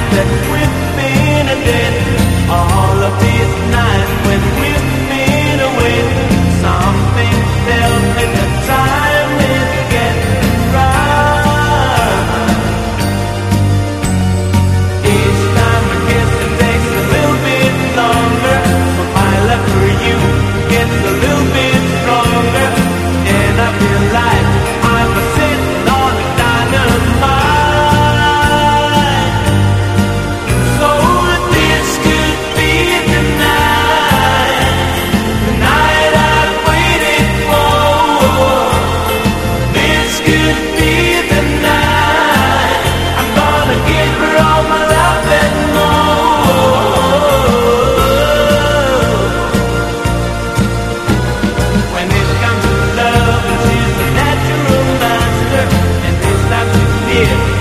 that we've been dead. All of these nights when we've been away, something tells me the time is getting right. Each time I kiss it takes a little bit longer, so my love for you gets a little bit stronger, and I feel like I'm sitting on a dynamite. So this could be the night, the night I've waited for. This could be the night I'm gonna give her all my love and more. When it comes to love, she's a natural master, and this time she's near.